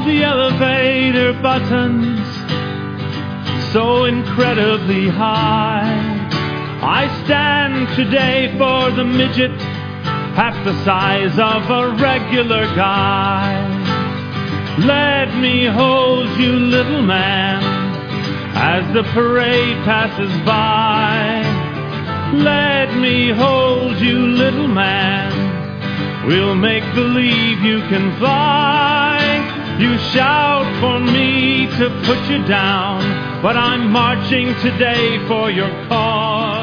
the elevator buttons so incredibly high. I stand today for the midget, half the size of a regular guy. Let me hold you, little man, as the parade passes by. Let me hold you, little man, we'll make believe you can fly. You shout for me to put you down, but I'm marching today for your cause.